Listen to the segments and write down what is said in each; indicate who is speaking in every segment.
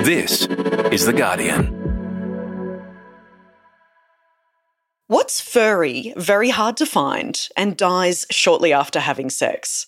Speaker 1: This is The Guardian.
Speaker 2: What's furry, very hard to find, and dies shortly after having sex?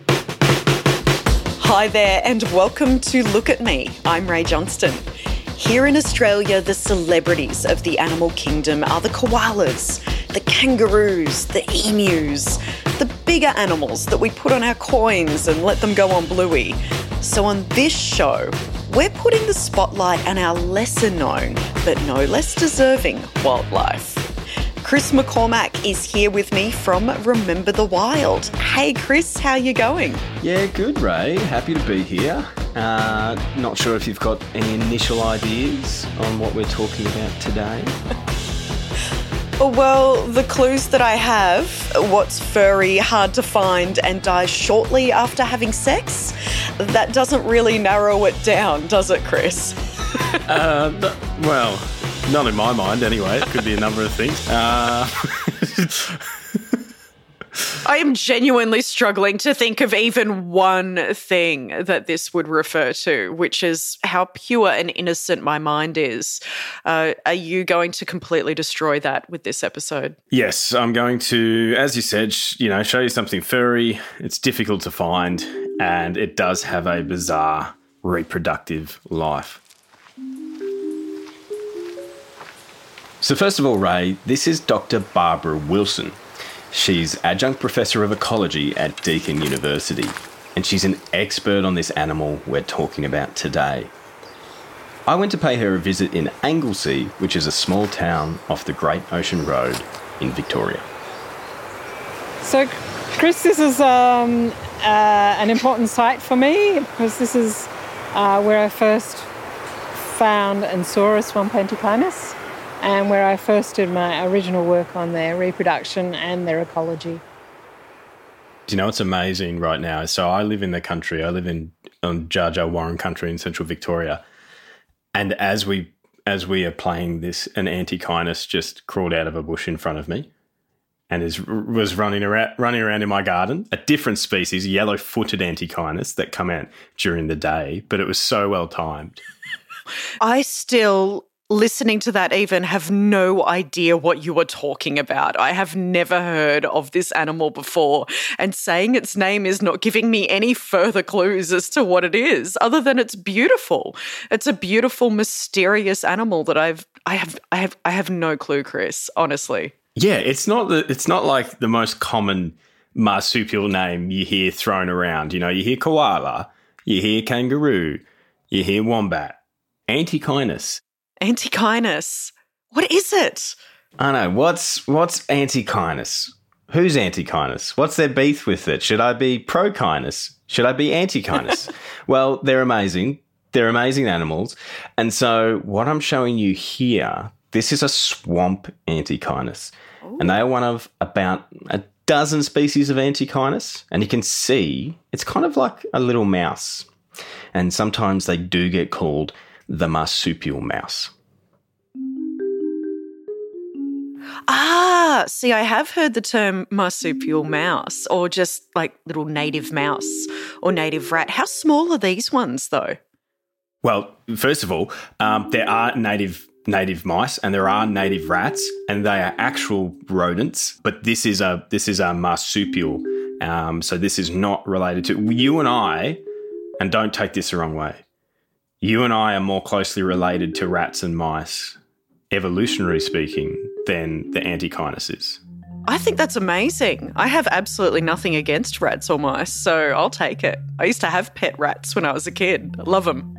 Speaker 2: Hi there, and welcome to Look at Me. I'm Ray Johnston. Here in Australia, the celebrities of the animal kingdom are the koalas, the kangaroos, the emus, the bigger animals that we put on our coins and let them go on Bluey. So on this show, we're putting the spotlight on our lesser known, but no less deserving wildlife. Chris McCormack is here with me from Remember the Wild. Hey Chris, how you going?
Speaker 3: Yeah, good Ray. Happy to be here. Not sure if you've got any initial ideas on what we're talking about today.
Speaker 2: Well, the clues that I have, what's furry, hard to find, and dies shortly after having sex, that doesn't really narrow it down, does it, Chris?
Speaker 3: Well, not in my mind anyway. It could be a number of things.
Speaker 2: I am genuinely struggling to think of even one thing that this would refer to, which is how pure and innocent my mind is. Are you going to completely destroy that with this episode?
Speaker 3: Yes, I'm going to, as you said, show you something furry. It's difficult to find, and it does have a bizarre reproductive life. So first of all, Ray, this is Dr. Barbara Wilson. She's adjunct professor of ecology at Deakin University, and she's an expert on this animal we're talking about today. I went to pay her a visit in Anglesea, which is a small town off the Great Ocean Road in Victoria.
Speaker 4: So, Chris, this is an important site for me because this is where I first found and saw a swamp antechinus, and where I first did my original work on their reproduction and their ecology.
Speaker 3: Do you know what's amazing right now? So I live in the country. I live on Jar Jar Warren country in central Victoria. And as we are playing this, an antechinus just crawled out of a bush in front of me and was running around in my garden. A different species, yellow-footed antechinus that come out during the day, but it was so well timed.
Speaker 2: I still, listening to that even, have no idea what you were talking about. I have never heard of this animal before, and saying its name is not giving me any further clues as to what it is, other than it's beautiful. It's a beautiful, mysterious animal that I have no clue, Chris, honestly.
Speaker 3: Yeah, it's not like the most common marsupial name you hear thrown around. You hear koala, you hear kangaroo, you hear wombat. Antechinus.
Speaker 2: Antechinus. What is it?
Speaker 3: I know. What's antechinus? Who's antechinus? What's their beef with it? Should I be pro-chinus? Should I be anti-chinus? Well, they're amazing. They're amazing animals. And so what I'm showing you here, this is a swamp antechinus. Ooh. And they are one of about a dozen species of antechinus. And you can see it's kind of like a little mouse. And sometimes they do get called the marsupial mouse.
Speaker 2: See, I have heard the term marsupial mouse, or just like little native mouse or native rat. How small are these ones, though?
Speaker 3: Well, first of all, there are native mice and there are native rats, and they are actual rodents. But this is a marsupial, so this is not related to you and I. And don't take this the wrong way. You and I are more closely related to rats and mice, evolutionary speaking, than the antechinus is.
Speaker 2: I think that's amazing. I have absolutely nothing against rats or mice, so I'll take it. I used to have pet rats when I was a kid. I love them.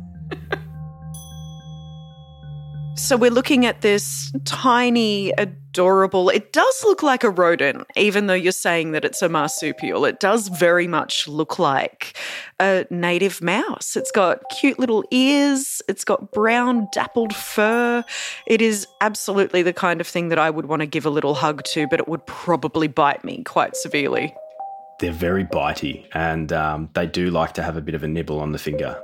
Speaker 2: So we're looking at this tiny, adorable, it does look like a rodent, even though you're saying that it's a marsupial. It does very much look like a native mouse. It's got cute little ears. It's got brown dappled fur. It is absolutely the kind of thing that I would want to give a little hug to, but it would probably bite me quite severely.
Speaker 3: They're very bitey, and they do like to have a bit of a nibble on the finger.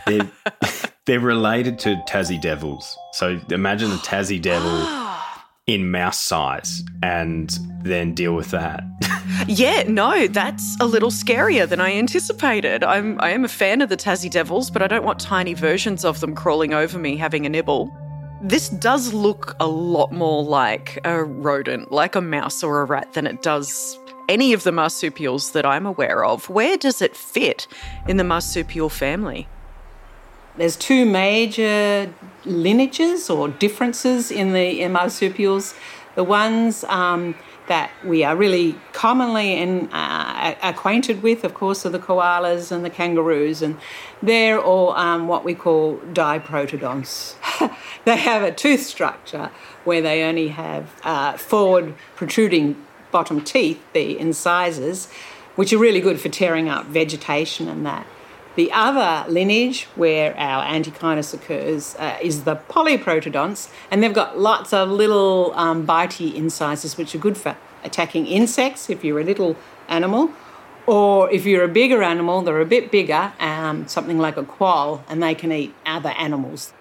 Speaker 3: They're related to Tassie devils. So imagine a Tassie devil in mouse size and then deal with that.
Speaker 2: Yeah, no, that's a little scarier than I anticipated. I am a fan of the Tassie Devils, but I don't want tiny versions of them crawling over me having a nibble. This does look a lot more like a rodent, like a mouse or a rat, than it does any of the marsupials that I'm aware of. Where does it fit in the marsupial family?
Speaker 5: There's two major lineages or differences in the marsupials. The ones that we are really commonly acquainted with, of course, are the koalas and the kangaroos, and they're all what we call diprotodonts. They have a tooth structure where they only have forward protruding bottom teeth, the incisors, which are really good for tearing up vegetation and that. The other lineage where our Antechinus occurs is the polyprotodonts, and they've got lots of little bitey incisors which are good for attacking insects if you're a little animal, or if you're a bigger animal, they're a bit bigger, something like a quoll, and they can eat other animals.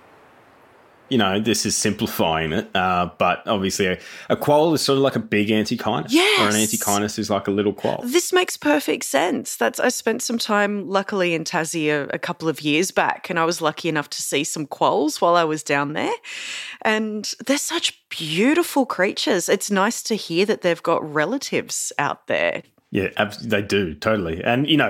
Speaker 3: You know, this is simplifying it, but obviously a quoll is sort of like a big Antechinus.
Speaker 2: Yes.
Speaker 3: Or an Antechinus is like a little quoll.
Speaker 2: This makes perfect sense. I spent some time, luckily, in Tassie a couple of years back, and I was lucky enough to see some quolls while I was down there. And they're such beautiful creatures. It's nice to hear that they've got relatives out there.
Speaker 3: Yeah, they do, totally. And, you know,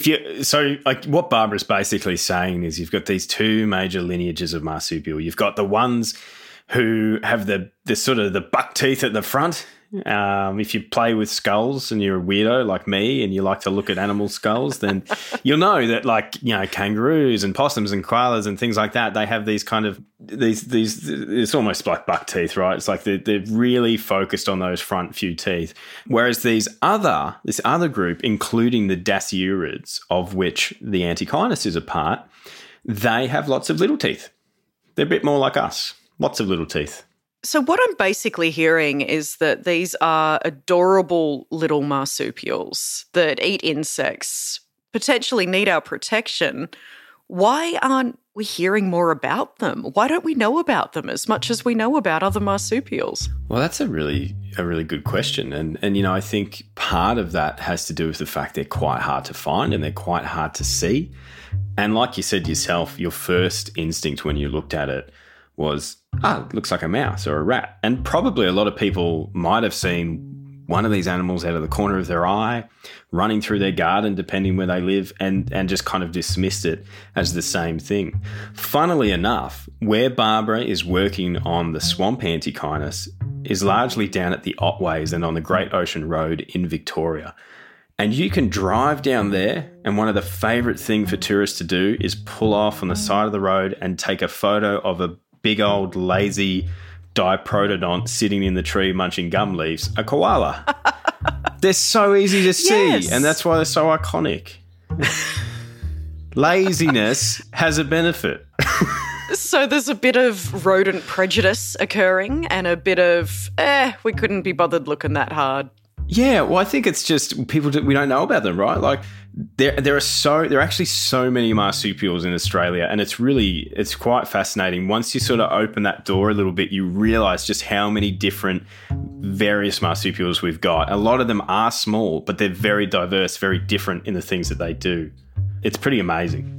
Speaker 3: what Barbara's basically saying is you've got these two major lineages of marsupial. You've got the ones who have the sort of the buck teeth at the front. If you play with skulls and you're a weirdo like me and you like to look at animal skulls, then you'll know that, like, you know, kangaroos and possums and koalas and things like that, they have these kind of these it's almost like buck teeth, right? It's like they're really focused on those front few teeth. Whereas this other group, including the Dasyurids, of which the Antechinus is a part, they have lots of little teeth. They're a bit more like us. Lots of little teeth.
Speaker 2: So what I'm basically hearing is that these are adorable little marsupials that eat insects, potentially need our protection. Why aren't we hearing more about them? Why don't we know about them as much as we know about other marsupials?
Speaker 3: Well, that's a really good question. And you know, I think part of that has to do with the fact they're quite hard to find and they're quite hard to see. And like you said yourself, your first instinct when you looked at it was, it looks like a mouse or a rat. And probably a lot of people might have seen one of these animals out of the corner of their eye, running through their garden, depending where they live, and just kind of dismissed it as the same thing. Funnily enough, where Barbara is working on the swamp Antechinus is largely down at the Otways and on the Great Ocean Road in Victoria. And you can drive down there, and one of the favourite things for tourists to do is pull off on the side of the road and take a photo of a big old lazy diprotodont sitting in the tree munching gum leaves, a koala. They're so easy to see, yes. And that's why they're so iconic. Laziness has a benefit.
Speaker 2: So there's a bit of rodent prejudice occurring and a bit of, we couldn't be bothered looking that hard.
Speaker 3: Yeah, well, I think it's just we don't know about them, right? Like there are actually so many marsupials in Australia, and it's quite fascinating. Once you sort of open that door a little bit, you realise just how many different various marsupials we've got. A lot of them are small, but they're very diverse, very different in the things that they do. It's pretty amazing.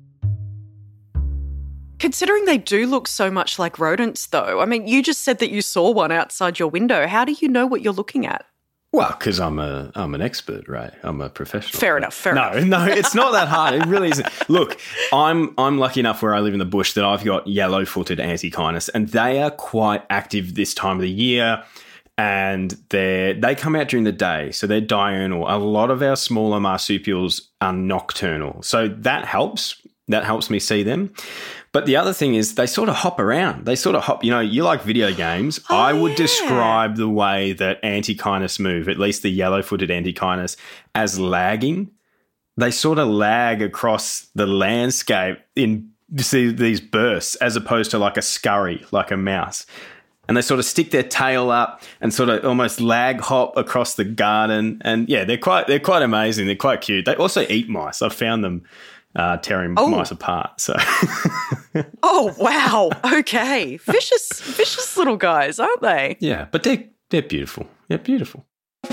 Speaker 2: Considering they do look so much like rodents, though, I mean, you just said that you saw one outside your window. How do you know what you're looking at?
Speaker 3: Well, because I'm an expert, right? I'm a professional.
Speaker 2: Fair enough.
Speaker 3: No, it's not that hard. It really isn't. Look, I'm lucky enough where I live in the bush that I've got yellow-footed Antechinus, and they are quite active this time of the year, and they come out during the day, so they're diurnal. A lot of our smaller marsupials are nocturnal, so that helps. That helps me see them. But the other thing is they sort of hop around. They sort of hop, you know, you like video games. I would describe the way that Antechinus move, at least the yellow-footed Antechinus, as lagging. They sort of lag across the landscape in these bursts as opposed to like a scurry, like a mouse. And they sort of stick their tail up and sort of almost lag hop across the garden. And yeah, they're quite amazing. They're quite cute. They also eat mice. I've found them tearing mice apart. So,
Speaker 2: Oh, wow. Okay. Vicious little guys, aren't they?
Speaker 3: yeah, but they're beautiful. They're beautiful.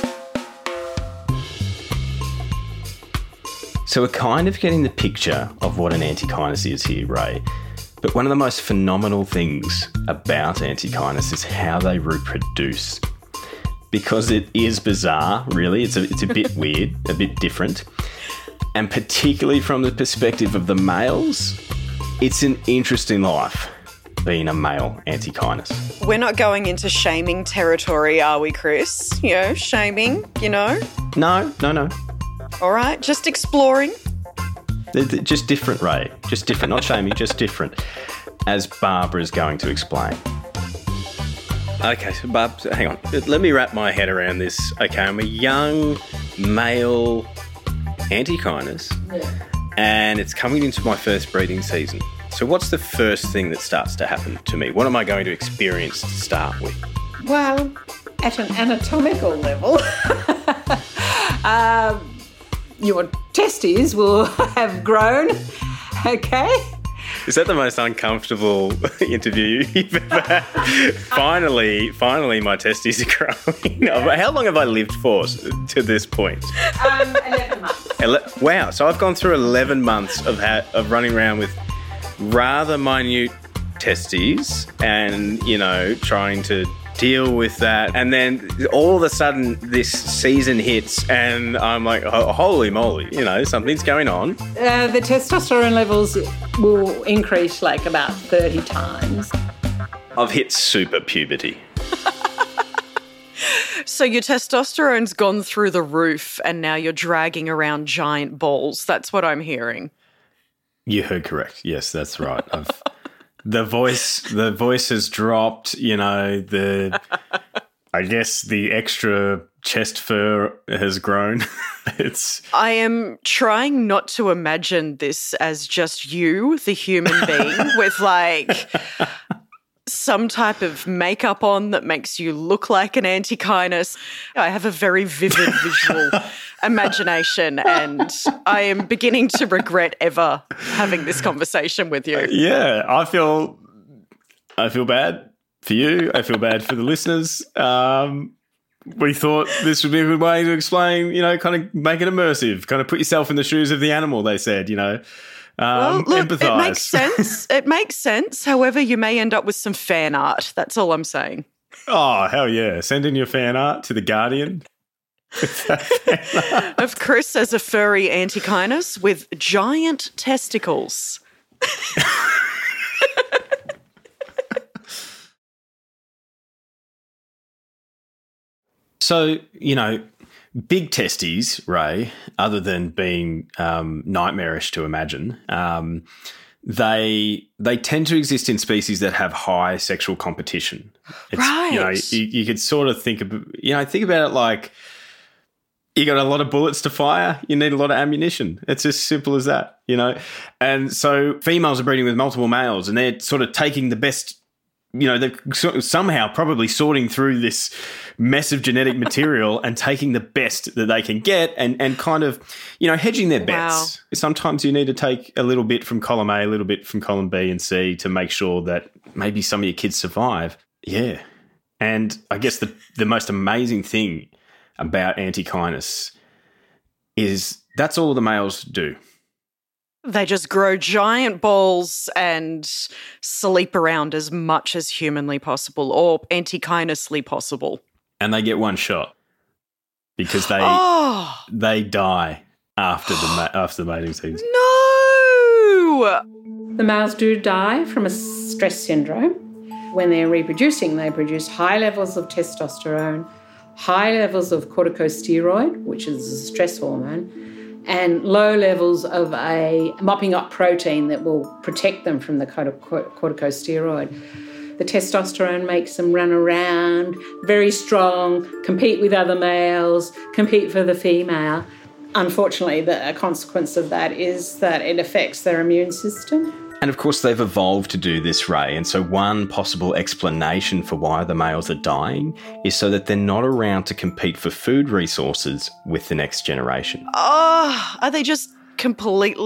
Speaker 3: So we're kind of getting the picture of what an antechinus is here, Ray. But one of the most phenomenal things about antechinus is how they reproduce. Because it is bizarre, really. It's a bit weird, a bit different. And particularly from the perspective of the males, it's an interesting life being a male antechinus.
Speaker 2: We're not going into shaming territory, are we, Chris? Shaming,
Speaker 3: No.
Speaker 2: All right, just exploring.
Speaker 3: They're just different, Ray. Just different. Not shaming, just different. As Barbara is going to explain. Okay, so Barb, hang on. Let me wrap my head around this. Okay, I'm a young male antechinus, and it's coming into my first breeding season. So what's the first thing that starts to happen to me? What am I going to experience to start with?
Speaker 5: Well, at an anatomical level, your testes will have grown, okay?
Speaker 3: Is that the most uncomfortable interview you've ever had? Finally, my testes are growing. How long have I lived for to this point?
Speaker 5: 11 months.
Speaker 3: Wow, so I've gone through 11 months of running around with rather minute testes and, trying to deal with that. And then all of a sudden this season hits and I'm like, holy moly, something's going on.
Speaker 5: The testosterone levels will increase like about 30 times.
Speaker 3: I've hit super puberty.
Speaker 2: So your testosterone's gone through the roof and now you're dragging around giant balls. That's what I'm hearing.
Speaker 3: You heard correct. Yes, that's right. The voice has dropped, I guess the extra chest fur has grown.
Speaker 2: I am trying not to imagine this as just you, the human being, with like some type of makeup on that makes you look like an antechinus. I have a very vivid visual imagination and I am beginning to regret ever having this conversation with you.
Speaker 3: Yeah, I feel bad for you. I feel bad for the listeners. We thought this would be a good way to explain, kind of make it immersive, kind of put yourself in the shoes of the animal, they said,
Speaker 2: Well, look,
Speaker 3: empathise.
Speaker 2: It makes sense. It makes sense. However, you may end up with some fan art. That's all I'm saying.
Speaker 3: Oh, hell yeah. Send in your fan art to The Guardian.
Speaker 2: Of Chris as a furry antechinus with giant testicles.
Speaker 3: So, big testes, Ray, other than being nightmarish to imagine, they tend to exist in species that have high sexual competition.
Speaker 2: Right.
Speaker 3: You could sort of think about it like you got a lot of bullets to fire, you need a lot of ammunition. It's as simple as that, And so females are breeding with multiple males and they're sort of taking the best, they're somehow probably sorting through this mess of genetic material and taking the best that they can get and kind of, hedging their bets.
Speaker 2: Wow.
Speaker 3: Sometimes you need to take a little bit from column A, a little bit from column B and C to make sure that maybe some of your kids survive. Yeah. And I guess the most amazing thing about antechinus is that's all the males do.
Speaker 2: They just grow giant balls and sleep around as much as humanly possible or antechinusly possible.
Speaker 3: And they get one shot because they die after the mating season.
Speaker 2: No!
Speaker 5: The males do die from a stress syndrome. When they're reproducing, they produce high levels of testosterone, high levels of corticosteroid, which is a stress hormone, and low levels of a mopping up protein that will protect them from the corticosteroid. The testosterone makes them run around, very strong, compete with other males, compete for the female. Unfortunately, a consequence of that is that it affects their immune system.
Speaker 3: And of course, they've evolved to do this, Ray. And so one possible explanation for why the males are dying is so that they're not around to compete for food resources with the next generation.
Speaker 2: Oh, are they just completely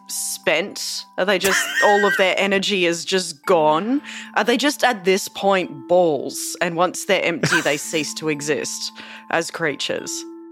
Speaker 2: spent? Are they just, all of their energy is just gone? Are they just at this point balls, and once they're empty, they cease to exist as creatures?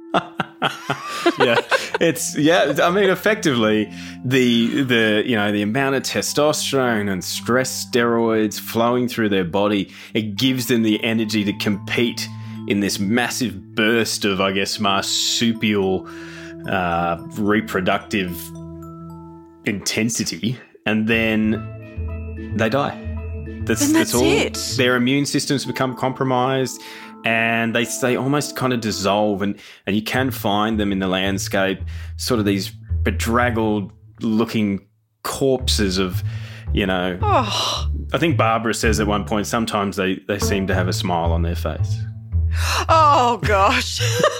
Speaker 3: I mean, effectively, the amount of testosterone and stress steroids flowing through their body, it gives them the energy to compete in this massive burst of, I guess, marsupial reproductive intensity, and then they die. That's all.
Speaker 2: It.
Speaker 3: Their immune systems become compromised, and they almost kind of dissolve, and you can find them in the landscape, sort of these bedraggled looking corpses of, I think Barbara says at one point sometimes they seem to have a smile on their face.
Speaker 2: Oh, gosh.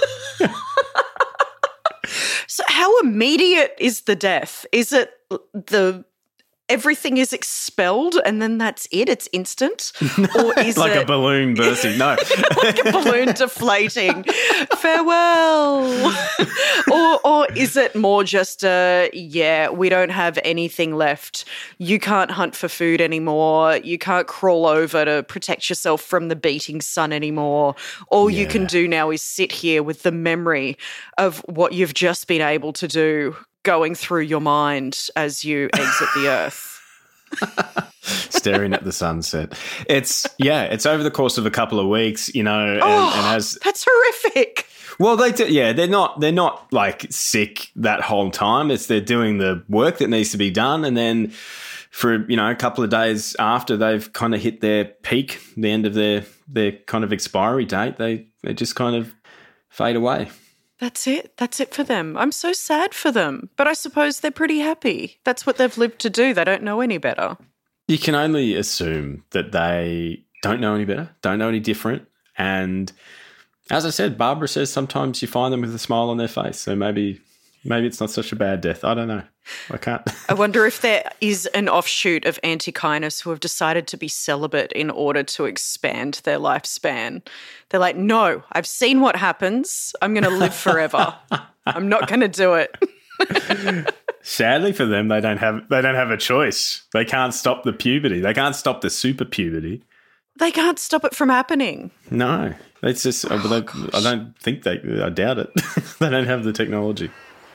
Speaker 2: So how immediate is the death? Is it everything is expelled and then that's it? It's instant? Or is
Speaker 3: like
Speaker 2: it
Speaker 3: a balloon bursting? No.
Speaker 2: like a balloon deflating? Farewell. or is it more just we don't have anything left. You can't hunt for food anymore. You can't crawl over to protect yourself from the beating sun anymore. All you can do now is sit here with the memory of what you've just been able to do going through your mind as you exit the earth.
Speaker 3: Staring at the sunset. It's over the course of a couple of weeks, and as
Speaker 2: that's horrific.
Speaker 3: Well, they're not like sick that whole time. They're doing the work that needs to be done, and then for a couple of days after they've kind of hit their peak, the end of their kind of expiry date, they just kind of fade away.
Speaker 2: That's it. That's it for them. I'm so sad for them. But I suppose they're pretty happy. That's what they've lived to do. They don't know any better.
Speaker 3: You can only assume that they don't know any better, don't know any different. And as I said, Barbara says sometimes you find them with a smile on their face. So maybe it's not such a bad death. I don't know. I can't.
Speaker 2: I wonder if there is an offshoot of Antechinus who have decided to be celibate in order to expand their lifespan. They're like, no, I've seen what happens. I'm going to live forever. I'm not going to do it.
Speaker 3: Sadly for them, they don't have a choice. They can't stop the puberty. They can't stop the super puberty.
Speaker 2: They can't stop it from happening.
Speaker 3: No, it's just. I don't think I doubt it. They don't have the technology.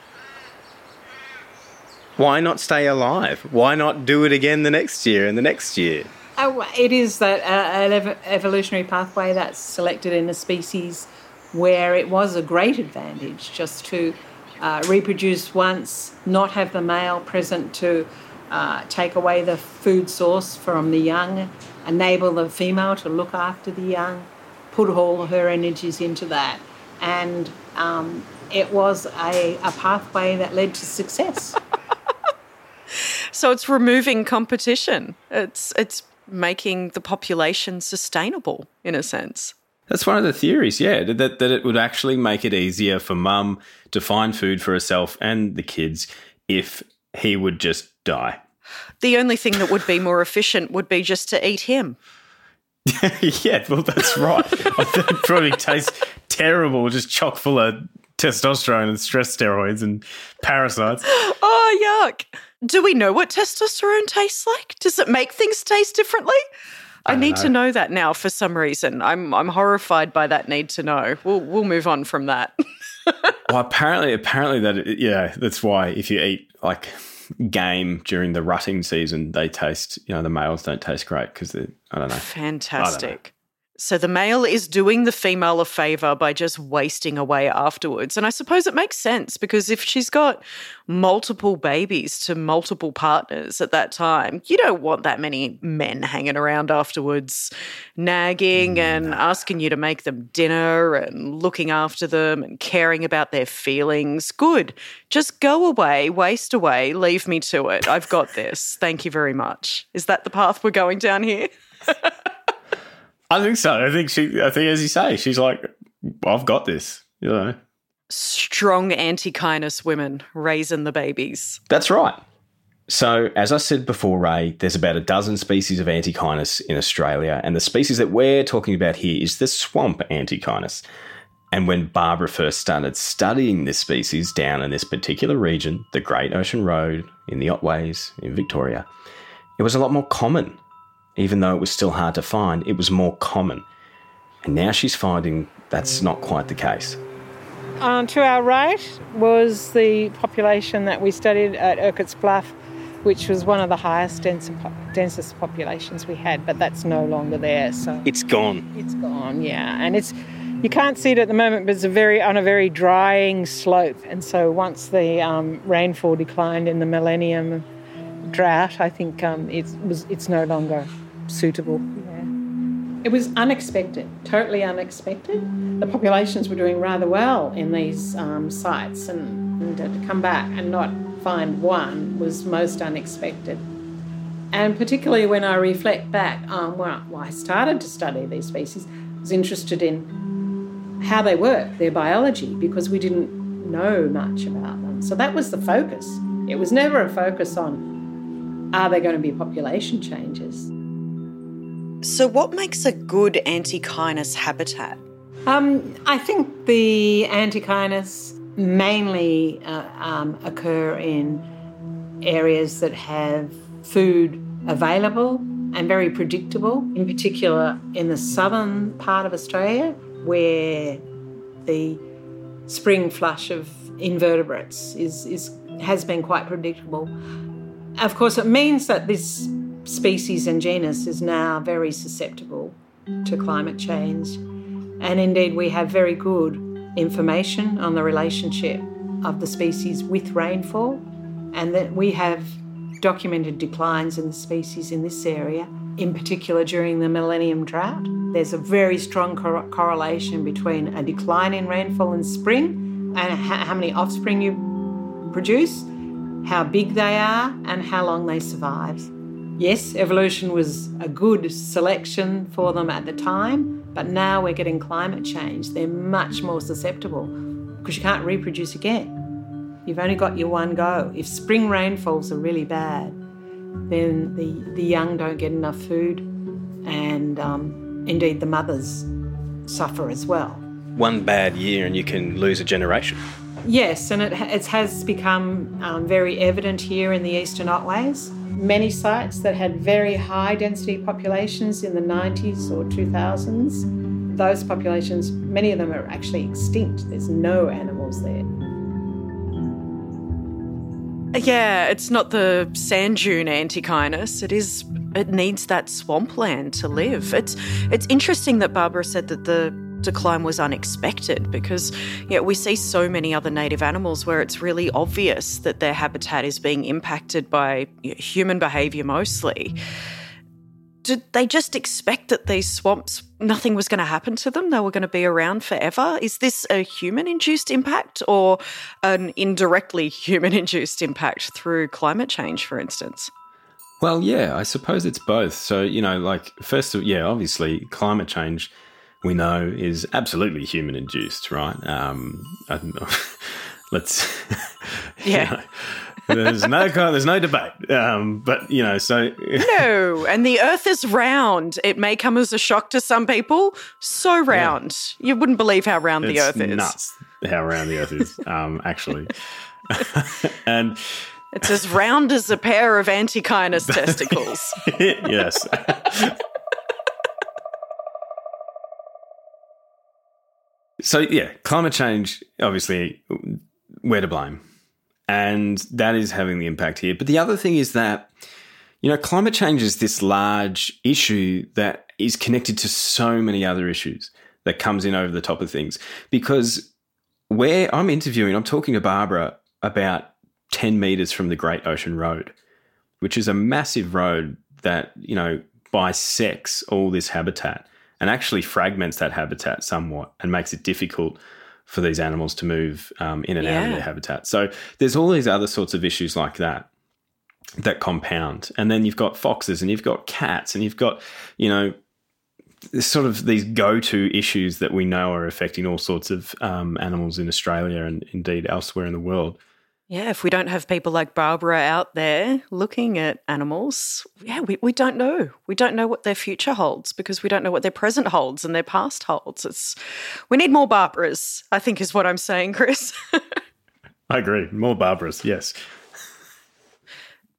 Speaker 3: Why not stay alive? Why not do it again the next year and the next year?
Speaker 5: Oh, it is that evolutionary pathway that's selected in a species where it was a great advantage just to reproduce once, not have the male present to take away the food source from the young, enable the female to look after the young, put all her energies into that. And it was a pathway that led to success.
Speaker 2: So it's removing competition. It's making the population sustainable in a sense.
Speaker 3: That's one of the theories, that it would actually make it easier for mum to find food for herself and the kids if he would just die.
Speaker 2: The only thing that would be more efficient would be just to eat him.
Speaker 3: Yeah, well, that's right. It probably tastes terrible, just chock full of testosterone and stress steroids and parasites.
Speaker 2: Oh, yuck. Do we know what testosterone tastes like? Does it make things taste differently? I need to know that now for some reason. I'm horrified by that need to know. We'll move on from that.
Speaker 3: Well, apparently that's why if you eat like game during the rutting season, they taste, the males don't taste great because I don't know.
Speaker 2: Fantastic. So the male is doing the female a favour by just wasting away afterwards. And I suppose it makes sense because if she's got multiple babies to multiple partners at that time, you don't want that many men hanging around afterwards, nagging and asking you to make them dinner and looking after them and caring about their feelings. Good. Just go away, waste away, leave me to it. I've got this. Thank you very much. Is that the path we're going down here?
Speaker 3: I think so. I think as you say, she's like, I've got this,
Speaker 2: Strong Antechinus women raising the babies.
Speaker 3: That's right. So, as I said before, Ray, there's about a dozen species of Antechinus in Australia, and the species that we're talking about here is the swamp Antechinus. And when Barbara first started studying this species down in this particular region, the Great Ocean Road in the Otways, in Victoria, it was a lot more common. Even though it was still hard to find, it was more common. And now she's finding that's not quite the case.
Speaker 4: To our right was the population that we studied at Urquharts Bluff, which was one of the highest, densest populations we had, but that's no longer there. So
Speaker 3: It's gone.
Speaker 4: it's gone, yeah. And you can't see it at the moment, but it's on a very drying slope. And so once the rainfall declined in the millennium drought, I think it's no longer suitable. Yeah. It was unexpected, totally unexpected. The populations were doing rather well in these sites, and to come back and not find one was most unexpected. And particularly when I reflect back on why I started to study these species, I was interested in how they work, their biology, because we didn't know much about them. So that was the focus. It was never a focus on, are there going to be population changes?
Speaker 2: So what makes a good Antechinus habitat?
Speaker 5: I think the Antechinus mainly occur in areas that have food available and very predictable, in particular in the southern part of Australia, where the spring flush of invertebrates has been quite predictable. Of course, it means that this species and genus is now very susceptible to climate change. And indeed, we have very good information on the relationship of the species with rainfall, and that we have documented declines in the species in this area, in particular during the millennium drought. There's a very strong correlation between a decline in rainfall in spring and how many offspring you produce, how big they are, and how long they survive. Yes, evolution was a good selection for them at the time, but now we're getting climate change. They're much more susceptible because you can't reproduce again. You've only got your one go. If spring rainfalls are really bad, then the young don't get enough food, and indeed the mothers suffer as well.
Speaker 3: One bad year and you can lose a generation.
Speaker 5: Yes, and it has become very evident here in the Eastern Otways. Many sites that had very high density populations in the 90s or 2000s, those populations, many of them are actually extinct. There's no animals there.
Speaker 2: Yeah, it's not the sand dune Antechinus. It needs that swampland to live. It's interesting that Barbara said that the decline was unexpected, because we see so many other native animals where it's really obvious that their habitat is being impacted by human behaviour mostly. Did they just expect that these swamps, nothing was going to happen to them? They were going to be around forever? Is this a human-induced impact or an indirectly human-induced impact through climate change, for instance?
Speaker 3: Well, yeah, I suppose it's both. So, first, obviously climate change we know is absolutely human-induced, right? Let's, there's no debate. But
Speaker 2: no, and the Earth is round. It may come as a shock to some people. So round, you wouldn't believe how round the Earth is.
Speaker 3: It's nuts how round the Earth is, actually, and
Speaker 2: it's as round as a pair of Antechinus testicles.
Speaker 3: Yes. So, climate change, obviously, we're to blame. And that is having the impact here. But the other thing is that, climate change is this large issue that is connected to so many other issues that comes in over the top of things. Because where I'm talking to Barbara about 10 metres from the Great Ocean Road, which is a massive road that, bisects all this habitat and actually fragments that habitat somewhat and makes it difficult for these animals to move in and out of their habitat. So there's all these other sorts of issues like that compound. And then you've got foxes and you've got cats and you've got, sort of these go-to issues that we know are affecting all sorts of animals in Australia and indeed elsewhere in the world.
Speaker 2: Yeah, if we don't have people like Barbara out there looking at animals, we don't know. We don't know what their future holds because we don't know what their present holds and their past holds. We need more Barbaras, I think is what I'm saying, Chris.
Speaker 3: I agree. More Barbaras, yes.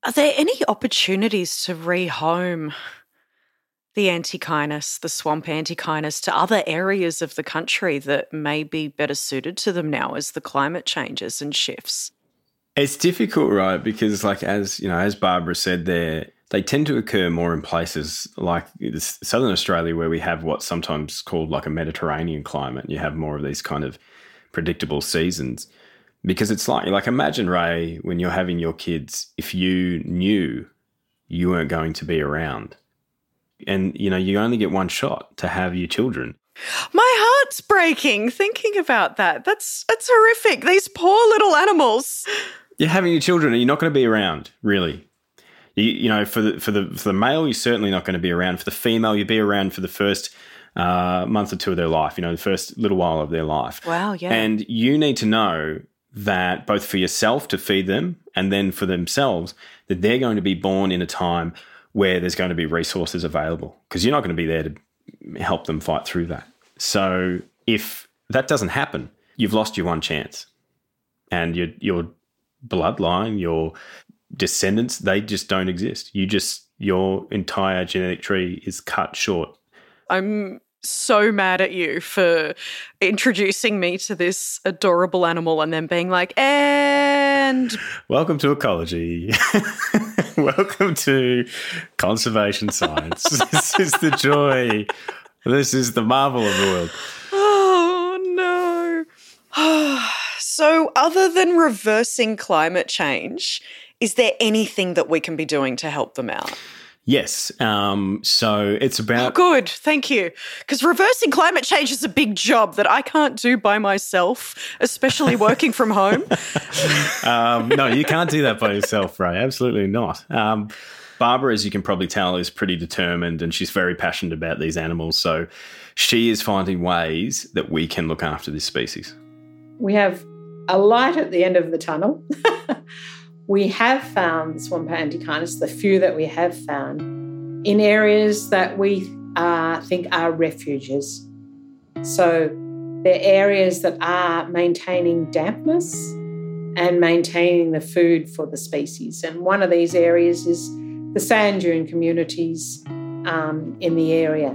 Speaker 2: Are there any opportunities to rehome the antechinus, the swamp antechinus, to other areas of the country that may be better suited to them now as the climate changes and shifts?
Speaker 3: It's difficult, right? Because, like, as Barbara said there, they tend to occur more in places like Southern Australia, where we have what's sometimes called like a Mediterranean climate. You have more of these kind of predictable seasons. Because it's like imagine, Ray, when you're having your kids, if you knew you weren't going to be around, and, you only get one shot to have your children.
Speaker 2: My heart's breaking thinking about that. That's horrific. These poor little animals.
Speaker 3: You're having your children and you're not going to be around, really. For the male, you're certainly not going to be around. For the female, you'll be around for the first month or two of their life, the first little while of their life.
Speaker 2: Wow, yeah.
Speaker 3: And you need to know that both for yourself to feed them and then for themselves, that they're going to be born in a time where there's going to be resources available, because you're not going to be there to help them fight through that. So if that doesn't happen, you've lost your one chance. And your bloodline, your descendants, they just don't exist. Your entire genetic tree is cut short.
Speaker 2: I'm so mad at you for introducing me to this adorable animal and then being like, and
Speaker 3: welcome to ecology. Welcome to conservation science. This is the joy. This is the marvel of the world.
Speaker 2: Oh, no. So other than reversing climate change, is there anything that we can be doing to help them out?
Speaker 3: Yes. So it's about...
Speaker 2: Oh, good. Thank you. Because reversing climate change is a big job that I can't do by myself, especially working from home.
Speaker 3: No, you can't do that by yourself, Ray. Absolutely not. Barbara, as you can probably tell, is pretty determined and she's very passionate about these animals. So she is finding ways that we can look after this species.
Speaker 5: We have a light at the end of the tunnel. We have found swamp antechinus, the few that we have found, in areas that we think are refuges. So they're areas that are maintaining dampness and maintaining the food for the species. And one of these areas is the sand dune communities in the area.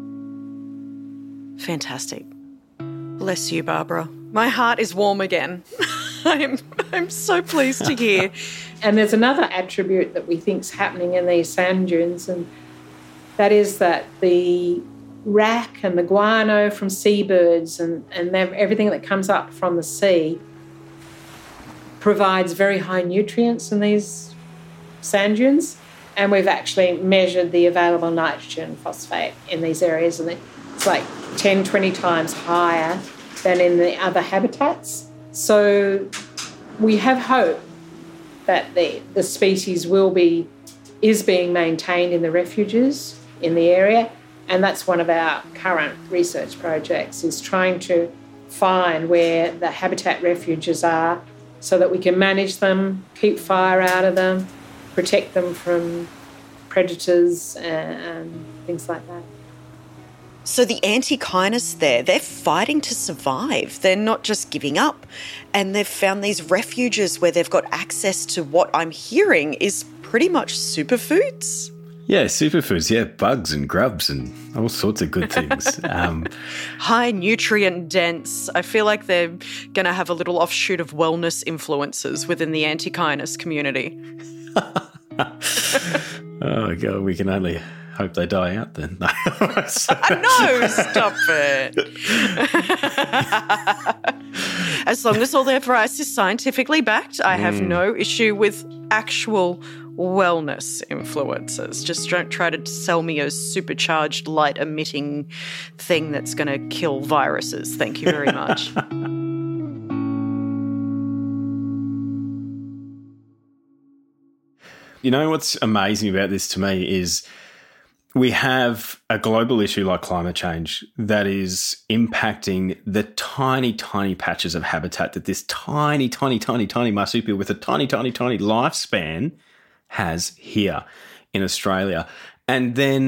Speaker 2: Fantastic. Bless you, Barbara. My heart is warm again. I'm so pleased to hear.
Speaker 5: And there's another attribute that we think is happening in these sand dunes, and that is that the wrack and the guano from seabirds and everything that comes up from the sea provides very high nutrients in these sand dunes. And we've actually measured the available nitrogen phosphate in these areas, and it's like 10, 20 times higher than in the other habitats. So we have hope that the species is being maintained in the refuges in the area, and that's one of our current research projects, is trying to find where the habitat refuges are so that we can manage them, keep fire out of them, protect them from predators and things like that.
Speaker 2: So the antechinus there, they're fighting to survive. They're not just giving up. And they've found these refuges where they've got access to what I'm hearing is pretty much superfoods.
Speaker 3: Yeah, superfoods. Yeah, bugs and grubs and all sorts of good things.
Speaker 2: High nutrient dense. I feel like they're going to have a little offshoot of wellness influencers within the antechinus community.
Speaker 3: Oh, God, we can only hope they die out then.
Speaker 2: No, stop it. As long as all their advice is scientifically backed, I have no issue with actual wellness influencers. Just don't try to sell me a supercharged light emitting thing that's going to kill viruses. Thank you very much.
Speaker 3: You know what's amazing about this to me is we have a global issue like climate change that is impacting the tiny, tiny patches of habitat that this tiny, tiny, tiny, tiny marsupial with a tiny, tiny, tiny lifespan has here in Australia. And then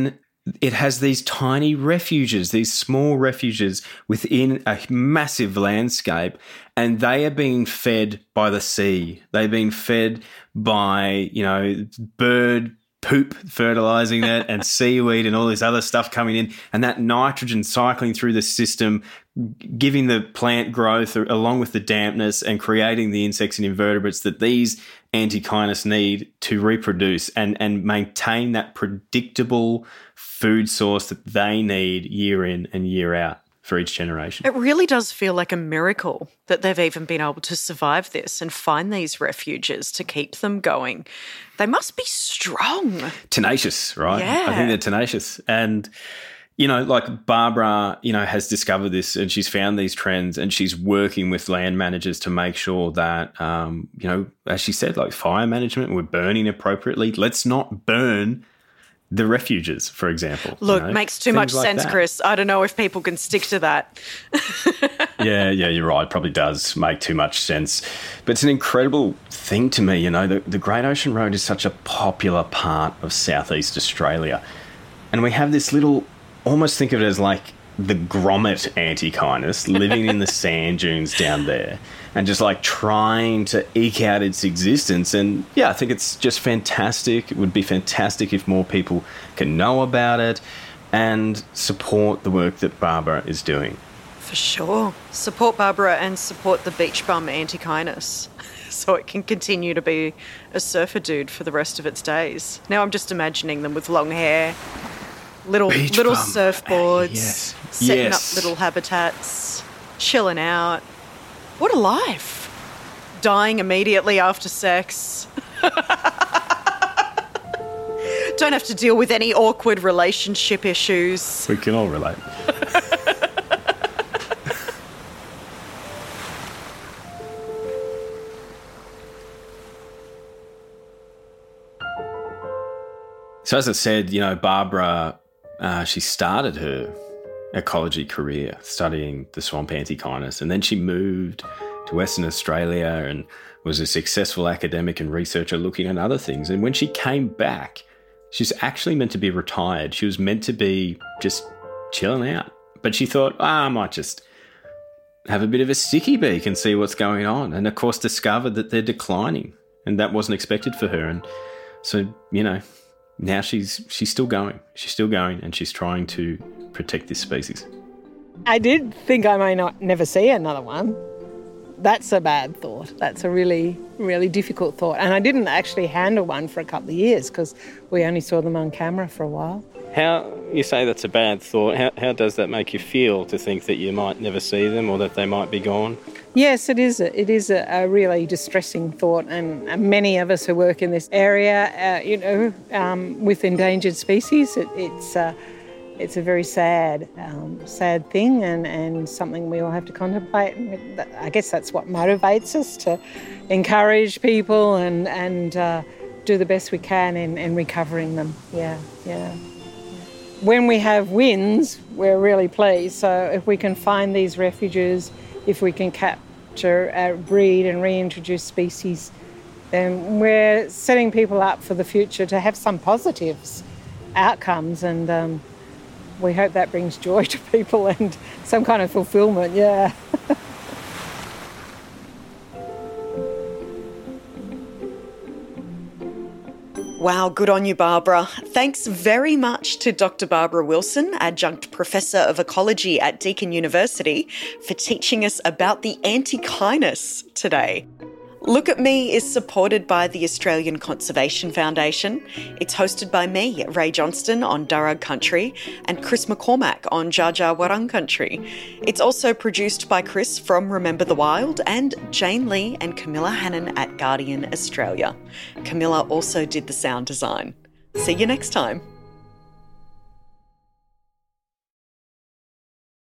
Speaker 3: it has these tiny refuges, these small refuges within a massive landscape, and they are being fed by the sea. They've been fed by, bird poop fertilizing it and seaweed and all this other stuff coming in, and that nitrogen cycling through the system, giving the plant growth along with the dampness and creating the insects and invertebrates that these Antechinus need to reproduce and maintain that predictable food source that they need year in and year out for each generation.
Speaker 2: It really does feel like a miracle that they've even been able to survive this and find these refuges to keep them going. They must be strong.
Speaker 3: Tenacious, right?
Speaker 2: Yeah.
Speaker 3: I think they're tenacious. And, like Barbara, has discovered this and she's found these trends and she's working with land managers to make sure that, as she said, like fire management, we're burning appropriately. Let's not burn the refuges, for example.
Speaker 2: Look, makes too much
Speaker 3: like
Speaker 2: sense,
Speaker 3: that.
Speaker 2: Chris. I don't know if people can stick to that.
Speaker 3: Yeah, you're right. It probably does make too much sense. But it's an incredible thing to me, the Great Ocean Road is such a popular part of Southeast Australia. And we have this little, almost think of it as like the grommet Antechinus living in the sand dunes down there and just like trying to eke out its existence. And yeah, I think it's just fantastic. It would be fantastic if more people can know about it and support the work that Barbara is doing.
Speaker 2: For sure. Support Barbara and support the beach bum Antechinus so it can continue to be a surfer dude for the rest of its days. Now I'm just imagining them with long hair, little surfboards,
Speaker 3: Yes.
Speaker 2: setting
Speaker 3: Yes.
Speaker 2: up little habitats, chilling out. What a life. Dying immediately after sex. Don't have to deal with any awkward relationship issues.
Speaker 3: We can all relate. So as I said, Barbara, she started her ecology career studying the swamp Antechinus, and then she moved to Western Australia and was a successful academic and researcher looking at other things. And when she came back, she's actually meant to be retired. She was meant to be just chilling out. But she thought, I might just have a bit of a sticky beak and see what's going on. And of course discovered that they're declining, and that wasn't expected for her. And so, now she's still going. She's still going, and she's trying to protect this species.
Speaker 4: I did think I may never see another one. That's a bad thought. That's a really, really difficult thought. And I didn't actually handle one for a couple of years because we only saw them on camera for a while.
Speaker 3: How, you say that's a bad thought, how does that make you feel to think that you might never see them or that they might be gone?
Speaker 4: Yes, it is. It is a really distressing thought, and many of us who work in this area, with endangered species, it's a very sad thing, and something we all have to contemplate. And I guess that's what motivates us to encourage people and do the best we can in recovering them. Yeah. When we have wins, we're really pleased. So if we can find these refuges, if we can capture, breed and reintroduce species, then we're setting people up for the future to have some positives outcomes, and we hope that brings joy to people and some kind of fulfilment, yeah.
Speaker 2: Wow, good on you, Barbara. Thanks very much to Dr. Barbara Wilson, Adjunct Professor of Ecology at Deakin University, for teaching us about the Antechinus today. Look at Me is supported by the Australian Conservation Foundation. It's hosted by me, Ray Johnston, on Darug Country, and Chris McCormack on Dja Dja Wurrung Country. It's also produced by Chris from Remember the Wild and Jane Lee and Camilla Hannon at Guardian Australia. Camilla also did the sound design. See you next time.